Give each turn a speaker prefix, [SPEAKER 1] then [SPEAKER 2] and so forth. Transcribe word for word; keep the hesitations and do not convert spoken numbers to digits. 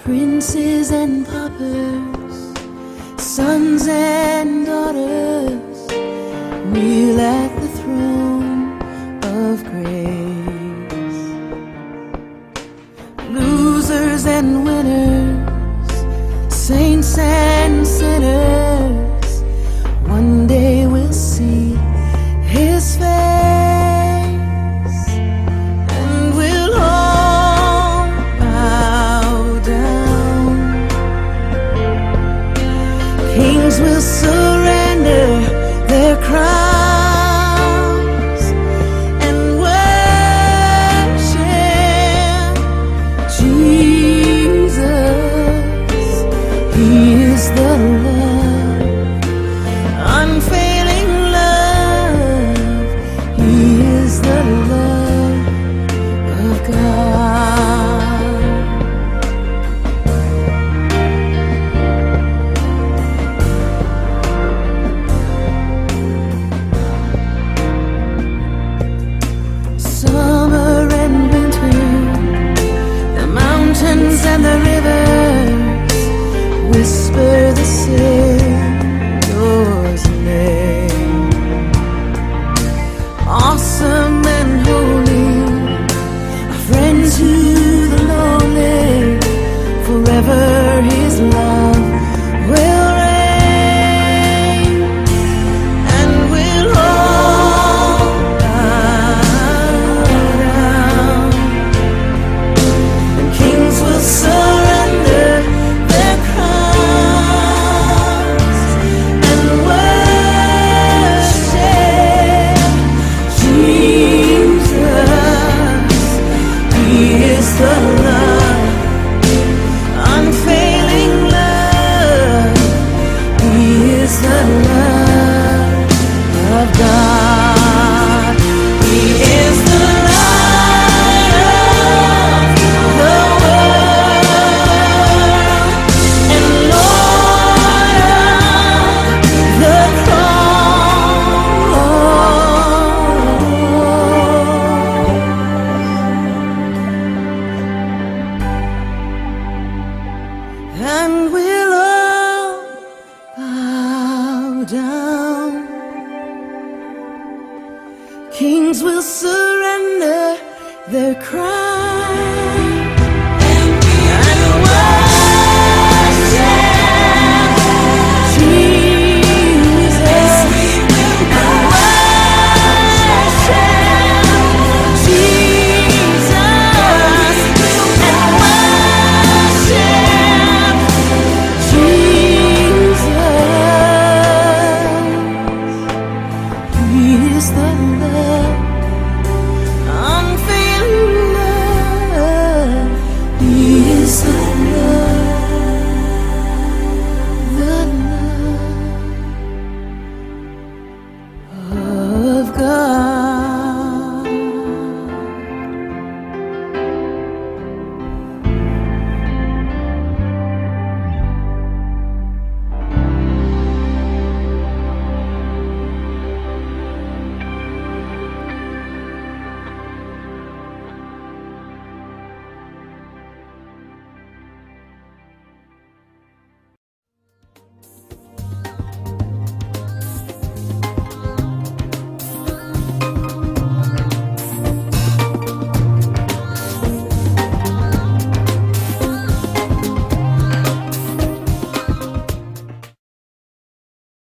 [SPEAKER 1] princes and paupers, sons and daughters, kneel at the throne of grace. Losers and winners, saints and sinners, one day we'll see His face. Kings will surrender their crowns and worship Jesus. He is the love, unfailing love. He is the love of God. Summer and winter, the mountains and the rivers whisper the Savior's name. Awesome and holy, a friend to the lonely, forever His love will reign, and we'll all surrender their crowns and worship Jesus. He is the love, unfailing love. He is the love of God. He is the light of the world and Lord of the cross. And we'll all bow down. Kings will surrender their crowns